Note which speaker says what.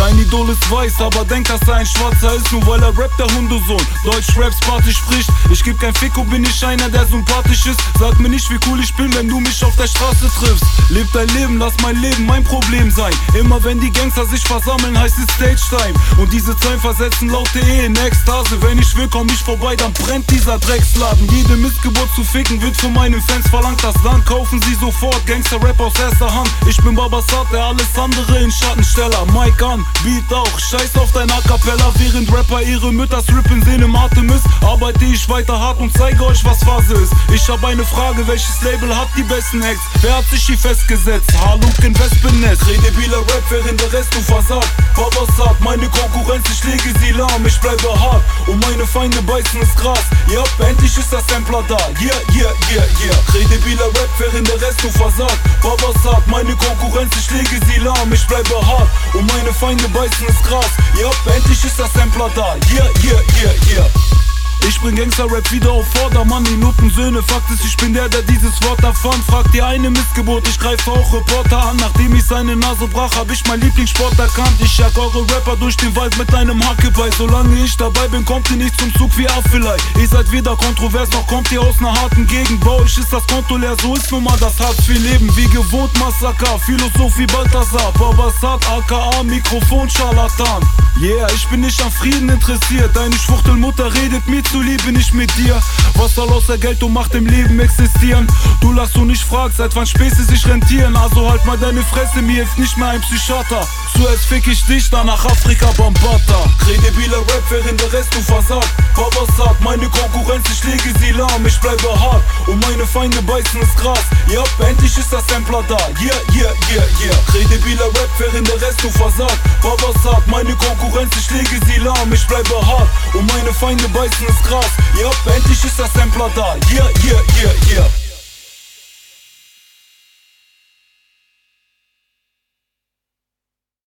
Speaker 1: Mein Idol ist weiß, aber denkt, dass er ein Schwarzer ist, nur weil er rappt, der Hundesohn. Deutsch Raps Party spricht, ich geb kein Fick, bin ich einer, der sympathisch ist. Sag mir nicht, wie cool ich bin, wenn du mich auf der Straße triffst. Leb dein Leben, lass mein Leben mein Problem sein. Immer wenn die Gangster sich versammeln, heißt es Stage Time. Und diese Zeilen versetzen laute in Ekstase. Wenn ich will, komm ich vorbei, dann brennt dieser Drecksladen. Jede Missgeburt zu ficken wird von meinen Fans verlangt. Das Land kaufen sie sofort, Gangster-Rap aus erster Hand. Ich bin Babasat, der alles andere in Schattensteller. Mic an, Beat auch, scheiß auf dein A Cappella. Während Rapper ihre Mütter strippen sehen im Atem ist, arbeite ich weiter hart und zeige euch, was Phase ist. Ich hab eine Frage, welches Label hat die besten Acts? Wer hat sich hier festgesetzt? Haluk in Wespennest. Kredibiler Rap, während der Rest du versagt. Babasat, meine Konkurrenz, ich lege sie lahm. Ich bleibe hart und meine Feinde beißen ins Gras. Ja, endlich ist der Sampler da. Yeah, yeah, yeah, yeah. Kredibiler Rap, während der Rest du versagt. Babasat, meine Konkurrenz, ich lege sie lahm. Ich bleibe hart und meine Feinde beißen ins Gras. Ja, endlich ist der Sampler da. Yeah, yeah, yeah, yeah. Ich bring Gangster-Rap wieder auf Vordermann, die Notensöhne. Fakt ist, ich bin der dieses Wort erfand. Fragt die eine Missgeburt, ich greife auch Reporter an. Nachdem ich seine Nase brach, hab ich mein Lieblingssport erkannt. Ich jag eure Rapper durch den Wald mit einem Hackebeil. Solange ich dabei bin, kommt ihr nicht zum Zug wie Affelei. Ihr seid weder kontrovers, noch kommt ihr aus ner harten Gegend. Bei euch ist das Konto leer, so ist nun mal das Hartz-IV-Leben. Wie gewohnt Massaker, Philosophie Balthasar. Babasat, aka Mikrofon, Scharlatan. Yeah, ich bin nicht an Frieden interessiert. Deine Schwuchtelmutter redet mir zuliebe, nicht mit dir. Was soll außer Geld und Macht im Leben existieren? Du lachst und ich frag, seit wann Späße sich rentieren? Also halt mal deine Fresse, mir hilft nicht mehr ein Psychiater. Zuerst fick ich dich, dann nach Afrika Bambata. Kredibiler Rap, während der Rest du versagt. Babasat, meine Konkurrenz, ich lege sie lahm. Ich bleibe hart und meine Feinde beißen ins Gras. Ja, endlich ist der Sampler da. Yeah, yeah, yeah, yeah. Kredibiler Rap, während der Rest du versagt. Babasat, meine Konkurrenz, ich lege sie lahm. Ich bleibe hart und meine Feinde beißen ins Gras. Ja, endlich ist der Sampler da. Yeah, yeah, yeah.